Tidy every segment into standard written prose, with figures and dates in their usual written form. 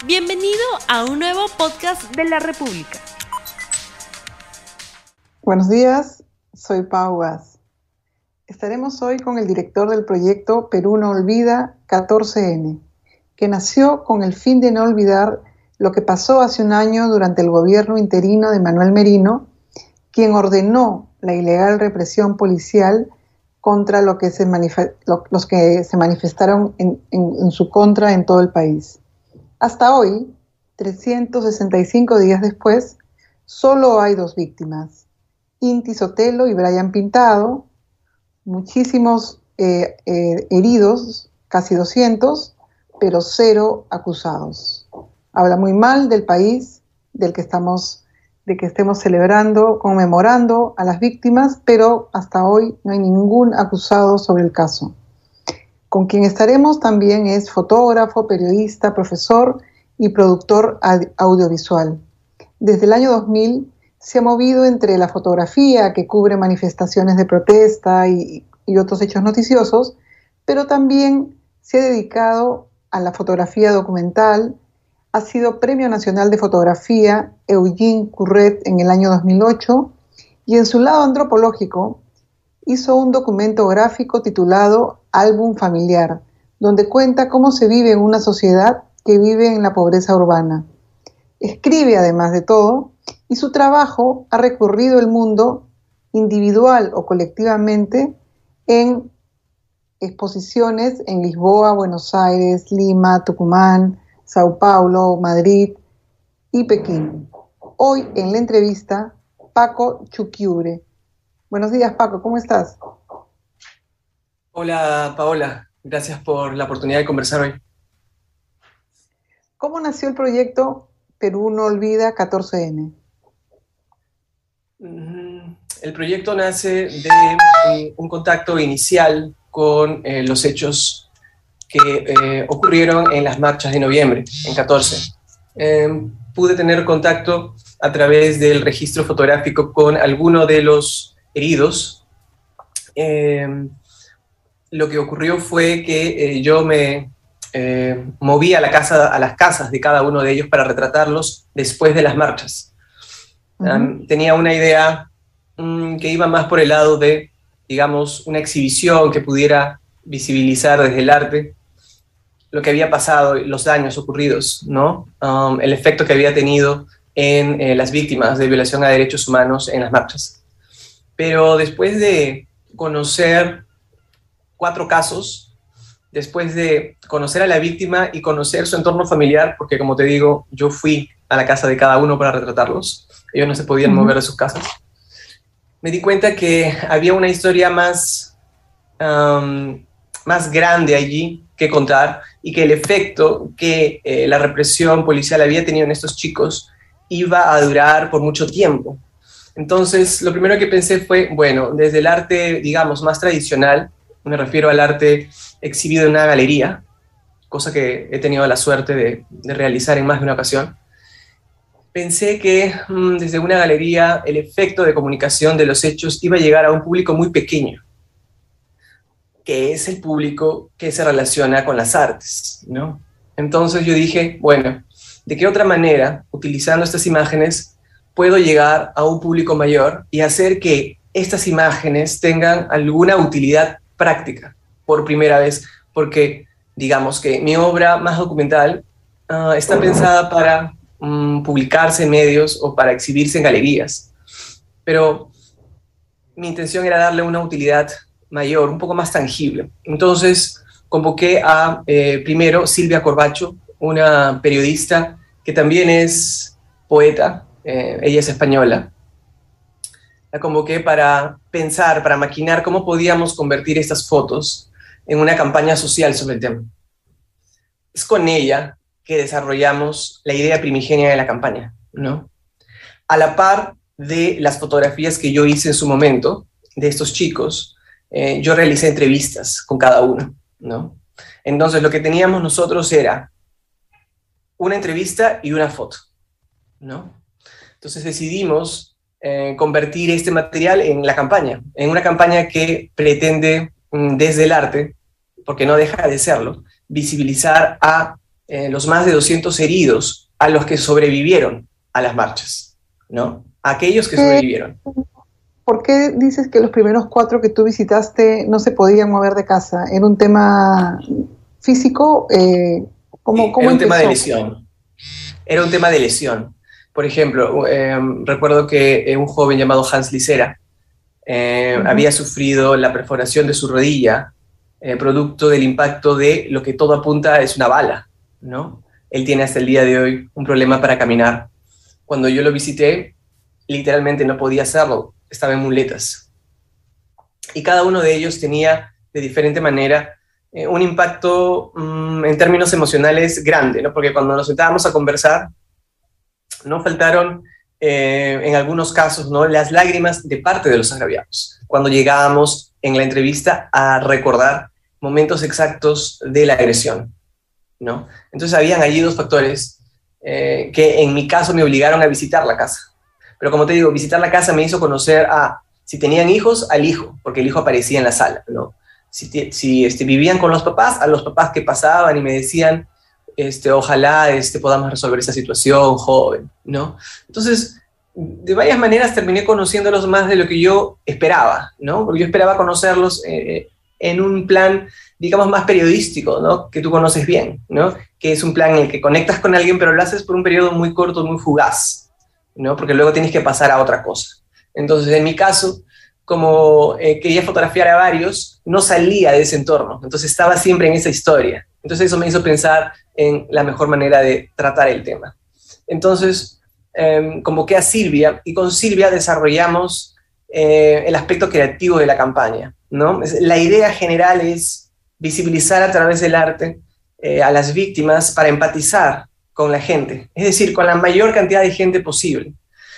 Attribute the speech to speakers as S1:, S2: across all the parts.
S1: Bienvenido a un nuevo podcast de la República.
S2: Buenos días, soy Pau Gas. Estaremos hoy con el director del proyecto Perú no olvida 14N, que nació con el fin de no olvidar lo que pasó hace un año durante el gobierno interino de Manuel Merino, quien ordenó la ilegal represión policial contra los que se manifestaron en su contra en todo el país. Hasta hoy, 365 días después, solo hay 2 víctimas, Inti Sotelo y Brian Pintado, muchísimos heridos, casi 200, pero 0 acusados. Habla muy mal del país de que estemos celebrando, conmemorando a las víctimas, pero hasta hoy no hay ningún acusado sobre el caso. Con quien estaremos también es fotógrafo, periodista, profesor y productor audiovisual. Desde el año 2000 se ha movido entre la fotografía que cubre manifestaciones de protesta y otros hechos noticiosos, pero también se ha dedicado a la fotografía documental. Ha sido Premio Nacional de Fotografía Eugene Curret en el año 2008 y en su lado antropológico hizo un documento gráfico titulado Álbum Familiar, donde cuenta cómo se vive en una sociedad que vive en la pobreza urbana. Escribe además de todo, y su trabajo ha recorrido el mundo individual o colectivamente en exposiciones en Lisboa, Buenos Aires, Lima, Tucumán, Sao Paulo, Madrid y Pekín. Hoy en la entrevista, Paco Chuquiure. Buenos días, Paco, ¿cómo estás?
S3: Hola, Paola. Gracias por la oportunidad de conversar hoy.
S2: ¿Cómo nació el proyecto Perú no olvida 14N?
S3: El proyecto nace de un contacto inicial con los hechos que ocurrieron en las marchas de noviembre, en 14. Pude tener contacto a través del registro fotográfico con alguno de los heridos. Lo que ocurrió fue que yo me moví a las casas de cada uno de ellos para retratarlos después de las marchas. Tenía una idea que iba más por el lado de, digamos, una exhibición que pudiera visibilizar desde el arte lo que había pasado, los daños ocurridos, ¿no? El efecto que había tenido en las víctimas de violación a derechos humanos en las marchas. Pero después de conocer 4 casos, después de conocer a la víctima y conocer su entorno familiar, porque como te digo, yo fui a la casa de cada uno para retratarlos, ellos no se podían mover de sus casas, me di cuenta que había una historia más grande allí que contar y que el efecto que la represión policial había tenido en estos chicos iba a durar por mucho tiempo. Entonces, lo primero que pensé fue, bueno, desde el arte, digamos, más tradicional, me refiero al arte exhibido en una galería, cosa que he tenido la suerte de realizar en más de una ocasión. Pensé que desde una galería el efecto de comunicación de los hechos iba a llegar a un público muy pequeño, que es el público que se relaciona con las artes, ¿no? Entonces yo dije, bueno, ¿de qué otra manera, utilizando estas imágenes, puedo llegar a un público mayor y hacer que estas imágenes tengan alguna utilidad práctica por primera vez? Porque digamos que mi obra más documental está pensada para publicarse en medios o para exhibirse en galerías, pero mi intención era darle una utilidad mayor, un poco más tangible. Entonces convoqué a primero Silvia Corbacho, una periodista que también es poeta. Ella es española. La convoqué para pensar, para maquinar cómo podíamos convertir estas fotos en una campaña social sobre el tema. Es con ella que desarrollamos la idea primigenia de la campaña, ¿no? A la par de las fotografías que yo hice en su momento de estos chicos, yo realicé entrevistas con cada uno, ¿no? Entonces lo que teníamos nosotros era una entrevista y una foto, ¿no? Entonces decidimos convertir este material en la campaña, en una campaña que pretende, desde el arte, porque no deja de serlo, visibilizar a los más de 200 heridos a los que sobrevivieron a las marchas, ¿no? Aquellos que sobrevivieron.
S2: ¿Por qué dices que los primeros 4 que tú visitaste no se podían mover de casa? ¿Era un tema físico? ¿Cómo
S3: era un tema de
S2: empezó?
S3: lesión. Era un tema de lesión. Por ejemplo, recuerdo que un joven llamado Hans Lisera había sufrido la perforación de su rodilla, producto del impacto de lo que todo apunta es una bala, ¿no? Él tiene hasta el día de hoy un problema para caminar. Cuando yo lo visité, literalmente no podía hacerlo, estaba en muletas. Y cada uno de ellos tenía, de diferente manera, un impacto en términos emocionales grande, ¿no? Porque cuando nos sentábamos a conversar, no faltaron, en algunos casos, ¿no?, las lágrimas de parte de los agraviados, cuando llegábamos en la entrevista a recordar momentos exactos de la agresión, ¿no? Entonces habían allí 2 factores que en mi caso me obligaron a visitar la casa. Pero como te digo, visitar la casa me hizo conocer si tenían hijos, al hijo, porque el hijo aparecía en la sala, ¿no? Si vivían con los papás, a los papás que pasaban y me decían, ojalá podamos resolver esa situación, joven, ¿no? Entonces, de varias maneras terminé conociéndolos más de lo que yo esperaba, ¿no? Porque yo esperaba conocerlos en un plan, digamos, más periodístico, ¿no? Que tú conoces bien, ¿no? Que es un plan en el que conectas con alguien, pero lo haces por un periodo muy corto, muy fugaz, ¿no? Porque luego tienes que pasar a otra cosa. Entonces, en mi caso, como quería fotografiar a varios, no salía de ese entorno, entonces estaba siempre en esa historia. Entonces eso me hizo pensar en la mejor manera de tratar el tema. Entonces convoqué a Silvia y con Silvia desarrollamos el aspecto creativo de la campaña, ¿no? La idea general es visibilizar a través del arte a las víctimas para empatizar con la gente, es decir, con la mayor cantidad de gente posible.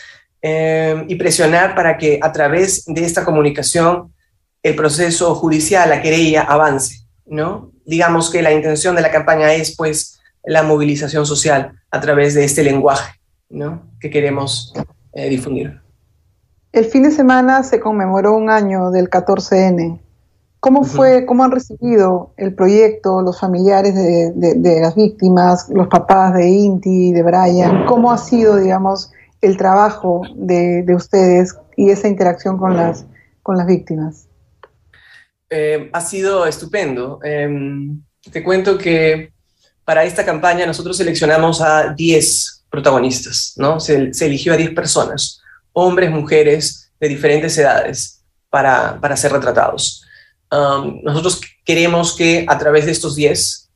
S3: Y presionar para que a través de esta comunicación el proceso judicial, la querella, avance, ¿no? Digamos que la intención de la campaña es, pues, la movilización social a través de este lenguaje, ¿no?, que queremos difundir.
S2: El fin de semana se conmemoró un año del 14N. ¿Cómo fue, cómo han recibido el proyecto los familiares de las víctimas, los papás de Inti, de Brian? ¿Cómo ha sido, digamos, el trabajo de ustedes y esa interacción con las víctimas?
S3: Ha sido estupendo. Te cuento que para esta campaña nosotros seleccionamos a 10 protagonistas, ¿no? Se eligió a 10 personas, hombres, mujeres, de diferentes edades, para ser retratados. Nosotros queremos que a través de estos 10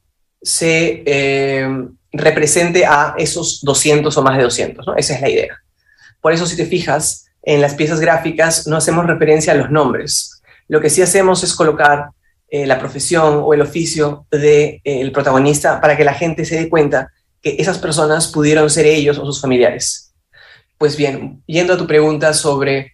S3: se represente a esos 200 o más de 200, ¿no? Esa es la idea. Por eso, si te fijas, en las piezas gráficas no hacemos referencia a los nombres. Lo que sí hacemos es colocar la profesión o el oficio del protagonista para que la gente se dé cuenta que esas personas pudieron ser ellos o sus familiares. Pues bien, yendo a tu pregunta sobre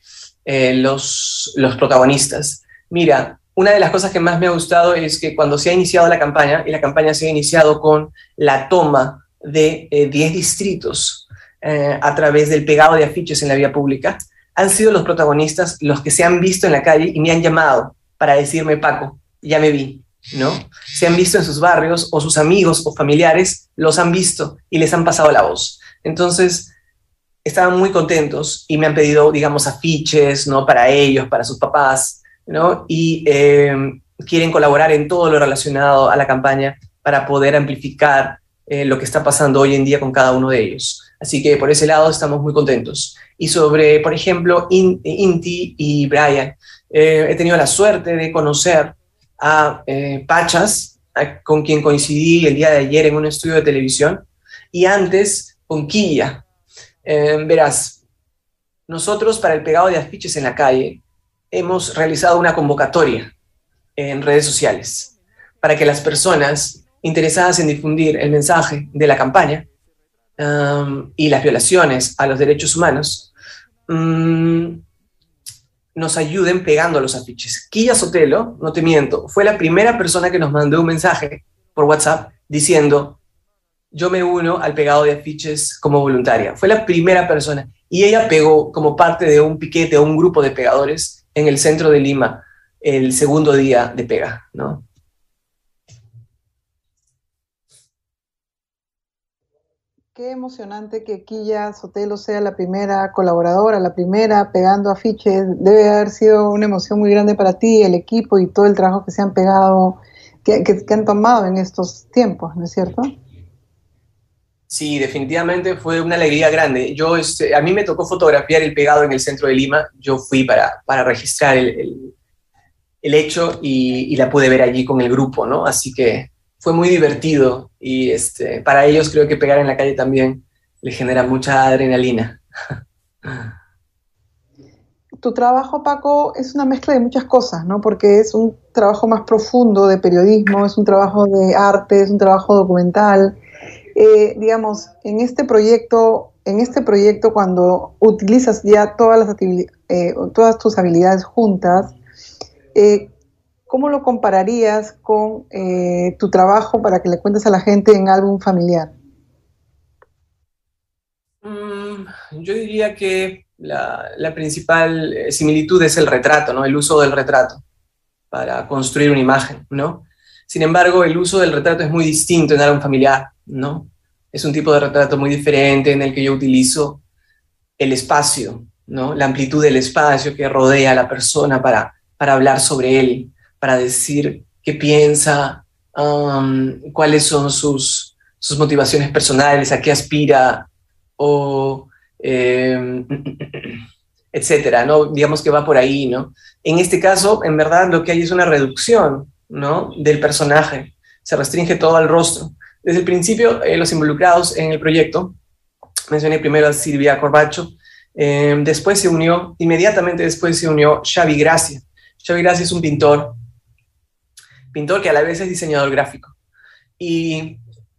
S3: los protagonistas, mira, una de las cosas que más me ha gustado es que cuando se ha iniciado la campaña, y la campaña se ha iniciado con la toma de 10 distritos a través del pegado de afiches en la vía pública, han sido los protagonistas los que se han visto en la calle y me han llamado para decirme, Paco, ya me vi, ¿no? Se han visto en sus barrios, o sus amigos o familiares los han visto y les han pasado la voz. Entonces, estaban muy contentos y me han pedido, digamos, afiches, ¿no?, para ellos, para sus papás, ¿no? Y quieren colaborar en todo lo relacionado a la campaña para poder amplificar lo que está pasando hoy en día con cada uno de ellos. Así que por ese lado estamos muy contentos. Y sobre, por ejemplo, Inti y Brian, he tenido la suerte de conocer a Pachas, con quien coincidí el día de ayer en un estudio de televisión, y antes con Quilla. Verás, nosotros para el pegado de afiches en la calle hemos realizado una convocatoria en redes sociales para que las personas interesadas en difundir el mensaje de la campaña y las violaciones a los derechos humanos nos ayuden pegando los afiches. Quilla Sotelo, no te miento, fue la primera persona que nos mandó un mensaje por WhatsApp diciendo: yo me uno al pegado de afiches como voluntaria. Fue la primera persona. Y ella pegó como parte de un piquete o un grupo de pegadores en el centro de Lima el segundo día de pega, ¿no?
S2: Qué emocionante que Quilla Sotelo sea la primera colaboradora, la primera pegando afiches. Debe haber sido una emoción muy grande para ti, el equipo y todo el trabajo que se han pegado, que han tomado en estos tiempos, ¿no es cierto?
S3: Sí, definitivamente fue una alegría grande. A mí me tocó fotografiar el pegado en el centro de Lima. Yo fui para registrar el hecho y la pude ver allí con el grupo, ¿no? Así que fue muy divertido y para ellos creo que pegar en la calle también les genera mucha adrenalina.
S2: Tu trabajo, Paco, es una mezcla de muchas cosas, ¿no? Porque es un trabajo más profundo de periodismo, es un trabajo de arte, es un trabajo documental. Digamos, en este proyecto, cuando utilizas ya todas tus habilidades juntas, eh, ¿cómo lo compararías con tu trabajo para que le cuentes a la gente en álbum familiar?
S3: Yo diría que la principal similitud es el retrato, ¿no? El uso del retrato para construir una imagen, ¿no? Sin embargo, el uso del retrato es muy distinto en álbum familiar, ¿no? Es un tipo de retrato muy diferente en el que yo utilizo el espacio, ¿no? La amplitud del espacio que rodea a la persona para hablar sobre él, para decir qué piensa, cuáles son sus motivaciones personales, a qué aspira, o etcétera, ¿no? Digamos que va por ahí, ¿no? En este caso, en verdad, lo que hay es una reducción, ¿no? Del personaje. Se restringe todo al rostro. Desde el principio, los involucrados en el proyecto, mencioné primero a Silvia Corbacho, inmediatamente después se unió Xavi Gracia. Xavi Gracia es un pintor que a la vez es diseñador gráfico. Y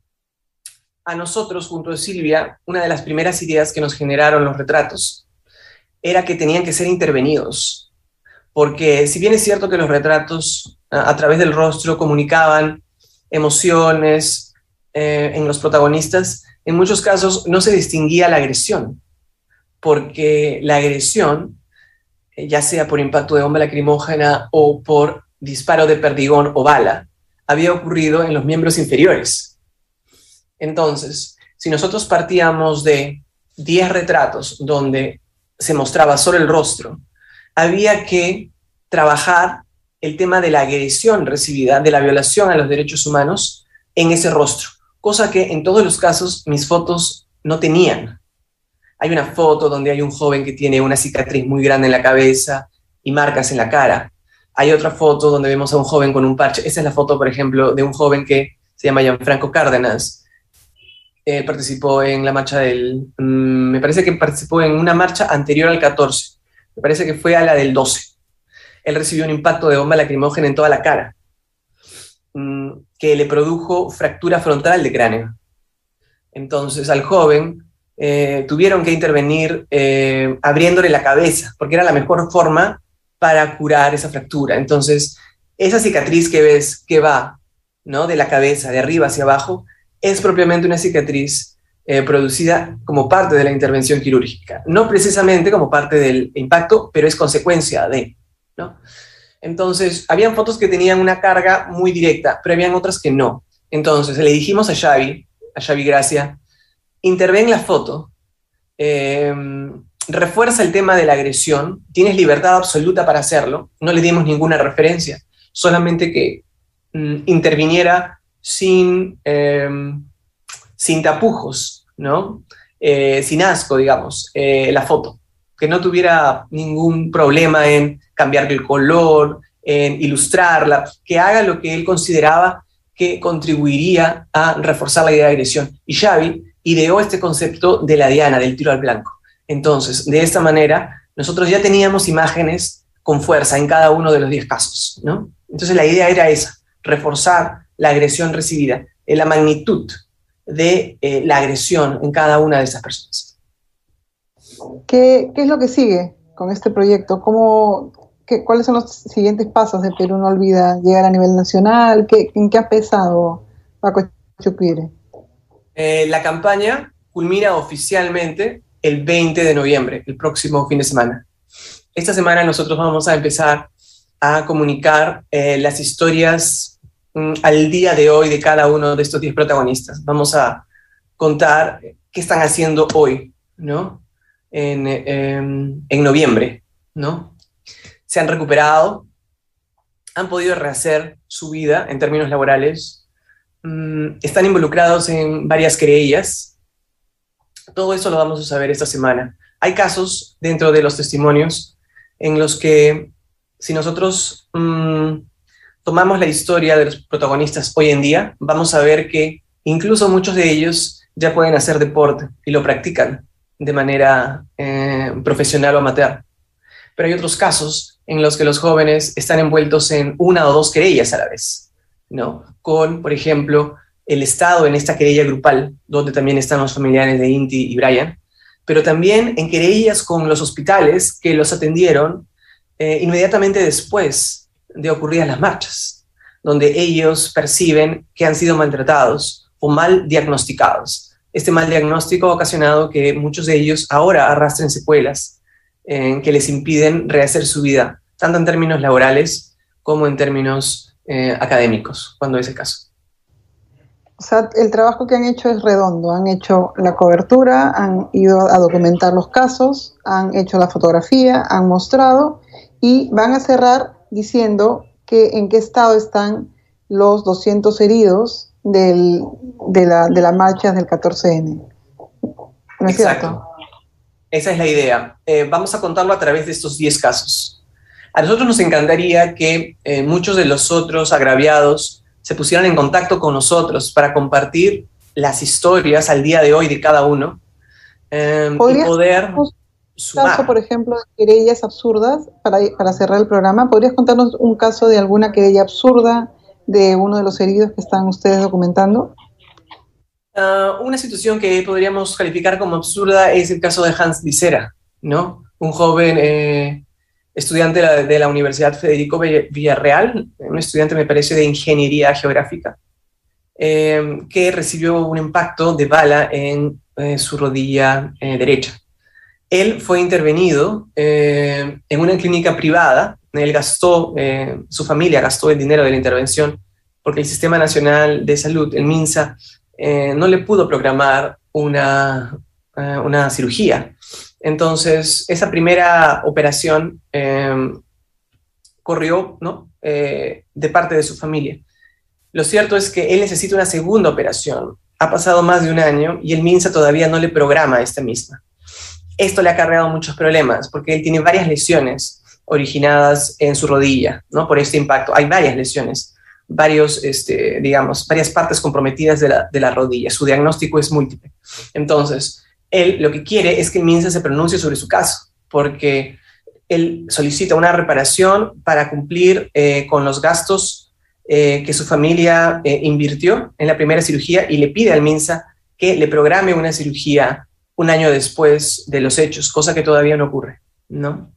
S3: a nosotros, junto a Silvia, una de las primeras ideas que nos generaron los retratos era que tenían que ser intervenidos, porque si bien es cierto que los retratos a través del rostro comunicaban emociones en los protagonistas, en muchos casos no se distinguía la agresión, porque la agresión, ya sea por impacto de bomba lacrimógena o por disparo de perdigón o bala, había ocurrido en los miembros inferiores. Entonces, si nosotros partíamos de 10 retratos donde se mostraba solo el rostro, había que trabajar el tema de la agresión recibida, de la violación a los derechos humanos en ese rostro, cosa que en todos los casos mis fotos no tenían. Hay una foto donde hay un joven que tiene una cicatriz muy grande en la cabeza y marcas en la cara. Hay otra foto donde vemos a un joven con un parche. Esa es la foto, por ejemplo, de un joven que se llama Gianfranco Cárdenas. Participó en la marcha me parece que participó en una marcha anterior al 14. Me parece que fue a la del 12. Él recibió un impacto de bomba lacrimógena en toda la cara, que le produjo fractura frontal de cráneo. Entonces al joven tuvieron que intervenir abriéndole la cabeza, porque era la mejor forma para curar esa fractura. Entonces, esa cicatriz que ves que va, ¿no?, de la cabeza, de arriba hacia abajo, es propiamente una cicatriz producida como parte de la intervención quirúrgica. No precisamente como parte del impacto, pero es consecuencia de, ¿no? Entonces, habían fotos que tenían una carga muy directa, pero habían otras que no. Entonces, le dijimos a Xavi Gracia, interven la foto, refuerza el tema de la agresión, tienes libertad absoluta para hacerlo, no le dimos ninguna referencia, solamente que interviniera sin tapujos, ¿no? Sin asco, digamos, la foto, que no tuviera ningún problema en cambiarle el color, en ilustrarla, que haga lo que él consideraba que contribuiría a reforzar la idea de agresión. Y Xavi ideó este concepto de la diana, del tiro al blanco. Entonces, de esta manera, nosotros ya teníamos imágenes con fuerza en cada uno de los 10 casos, ¿no? Entonces, la idea era esa, reforzar la agresión recibida, la magnitud de la agresión en cada una de esas personas.
S2: ¿Qué es lo que sigue con este proyecto? ¿Cuáles son los siguientes pasos de Perú no olvida? ¿Llegar a nivel nacional? ¿En qué ha pesado Paco Chuquire?
S3: La campaña culmina oficialmente el 20 de noviembre, el próximo fin de semana. Esta semana nosotros vamos a empezar a comunicar las historias al día de hoy de cada uno de estos 10 protagonistas. Vamos a contar qué están haciendo hoy, ¿no? En noviembre, ¿no? Se han recuperado, han podido rehacer su vida en términos laborales, están involucrados en varias querellas. Todo eso lo vamos a saber esta semana. Hay casos dentro de los testimonios en los que, si nosotros tomamos la historia de los protagonistas hoy en día, vamos a ver que incluso muchos de ellos ya pueden hacer deporte y lo practican de manera profesional o amateur. Pero hay otros casos en los que los jóvenes están envueltos en una o dos querellas a la vez, ¿no? Con, por ejemplo, el Estado en esta querella grupal, donde también están los familiares de Inti y Brian, pero también en querellas con los hospitales que los atendieron inmediatamente después de ocurridas las marchas, donde ellos perciben que han sido maltratados o mal diagnosticados. Este mal diagnóstico ha ocasionado que muchos de ellos ahora arrastren secuelas que les impiden rehacer su vida, tanto en términos laborales como en términos académicos, cuando es el caso.
S2: O sea, el trabajo que han hecho es redondo. Han hecho la cobertura, han ido a documentar los casos, han hecho la fotografía, han mostrado y van a cerrar diciendo que en qué estado están los 200 heridos de la marcha del 14N. ¿No es cierto?
S3: Esa es la idea. Vamos a contarlo a través de estos 10 casos. A nosotros nos encantaría que muchos de los otros agraviados se pusieran en contacto con nosotros para compartir las historias al día de hoy de cada uno y poder sumar.
S2: Caso, por ejemplo, de querellas absurdas, para cerrar el programa, ¿podrías contarnos un caso de alguna querella absurda de uno de los heridos que están ustedes documentando?
S3: Una situación que podríamos calificar como absurda es el caso de Hans Visera, ¿no? Un joven estudiante de la Universidad Federico Villarreal, un estudiante, me parece, de Ingeniería Geográfica, que recibió un impacto de bala en su rodilla derecha. Él fue intervenido en una clínica privada. Él gastó, su familia gastó el dinero de la intervención porque el Sistema Nacional de Salud, el MINSA, no le pudo programar una cirugía. Entonces, esa primera operación corrió, ¿no? De parte de su familia. Lo cierto es que él necesita una segunda operación. Ha pasado más de un año y el MINSA todavía no le programa esta misma. Esto le ha acarreado muchos problemas porque él tiene varias lesiones originadas en su rodilla, ¿no? Por este impacto. Hay varias lesiones, varias partes comprometidas de la rodilla. Su diagnóstico es múltiple. Entonces, él lo que quiere es que el MINSA se pronuncie sobre su caso, porque él solicita una reparación para cumplir con los gastos que su familia invirtió en la primera cirugía y le pide al MINSA que le programe una cirugía un año después de los hechos, cosa que todavía no ocurre, ¿no?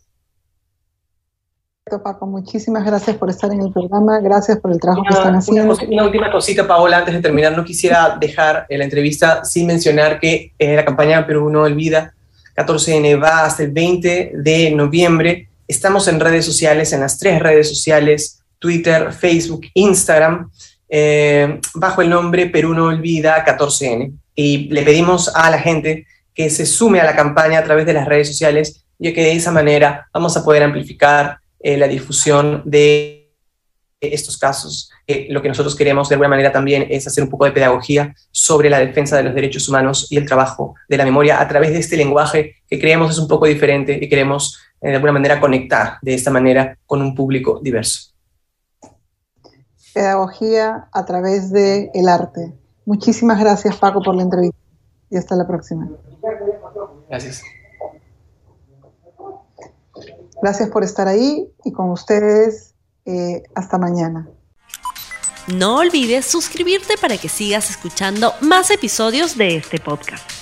S2: Paco, muchísimas gracias por estar en el programa, gracias por el trabajo que están haciendo.
S3: Una última cosita, Paola, antes de terminar. No quisiera dejar la entrevista sin mencionar que la campaña Perú No Olvida 14N va hasta el 20 de noviembre. Estamos en redes sociales, en las 3 redes sociales, Twitter, Facebook, Instagram, bajo el nombre Perú No Olvida 14N. Y le pedimos a la gente que se sume a la campaña a través de las redes sociales, ya que de esa manera vamos a poder amplificar la difusión de estos casos. Lo que nosotros queremos de alguna manera también es hacer un poco de pedagogía sobre la defensa de los derechos humanos y el trabajo de la memoria a través de este lenguaje que creemos es un poco diferente y queremos de alguna manera conectar de esta manera con un público diverso.
S2: Pedagogía a través del arte. Muchísimas gracias, Paco, por la entrevista y hasta la próxima.
S3: Gracias.
S2: Gracias por estar ahí y con ustedes hasta mañana.
S1: No olvides suscribirte para que sigas escuchando más episodios de este podcast.